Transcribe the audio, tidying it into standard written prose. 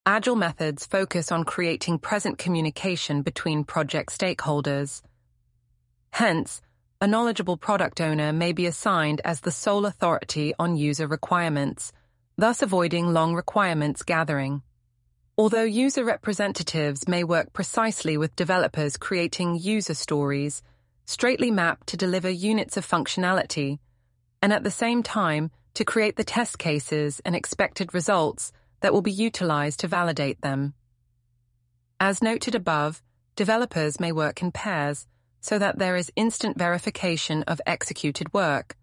Agile methods focus on creating present communication between project stakeholders. Hence, a knowledgeable product owner may be assigned as the sole authority on user requirements, thus avoiding long requirements gathering. Although user representatives may work precisely with developers creating user stories, straightly mapped to deliver units of functionality, and at the same time to create the test cases and expected results that will be utilized to validate them. As noted above, developers may work in pairs so that there is instant verification of executed work,